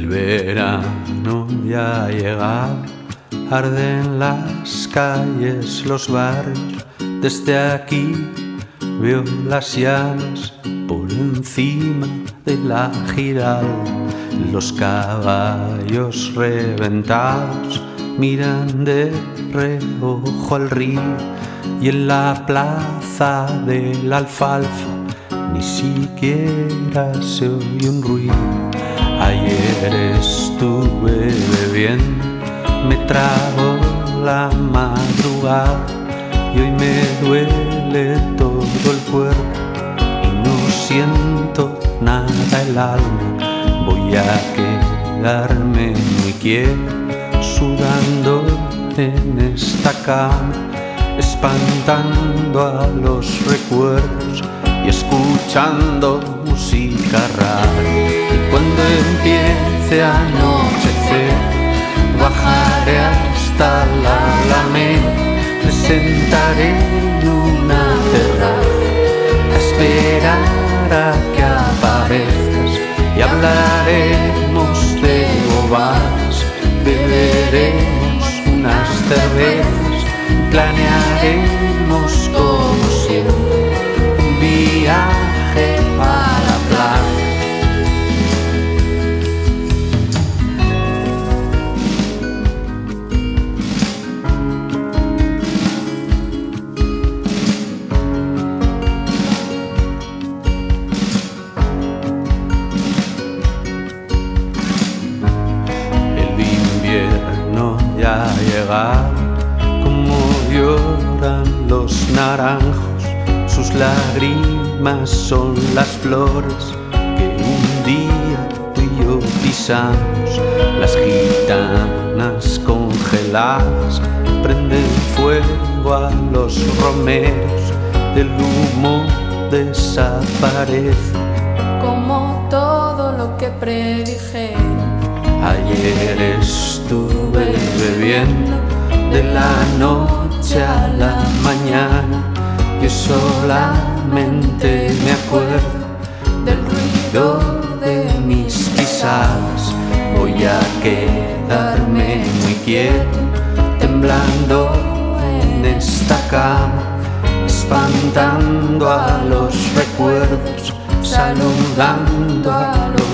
El verano ya ha llegado, arden las calles, los barrios. Desde aquí veo las llanas por encima de la Giralda. Los caballos reventados miran de reojo al río, y en la plaza de la Alfalfa ni siquiera se oye un ruido. Ayer estuve bebiendo, me trago la madrugada, y hoy me duele todo el cuerpo y no siento nada el alma. Voy a quedarme muy quieto, sudando en esta cama, espantando a los recuerdos y escuchando música rara. Y cuando empiece a anochecer, bajaré hasta la Alameda, me sentaré en una terraza a esperar a que aparezcas, y hablaremos de bobadas, beberemos unas cervezas, planearemos como siempre un viaje a la playa. Ya ha llegado, como lloran los naranjos, sus lágrimas son las flores que un día tú y yo pisamos. Las gitanas congeladas prenden fuego a los romeros, del humo desaparece como todo lo que predijeron. Ayer estuve bebiendo de la noche a la mañana, yo solamente me acuerdo del ruido de mis pisadas. Voy a quedarme muy quieto, temblando en esta cama, espantando a los recuerdos, saludando a los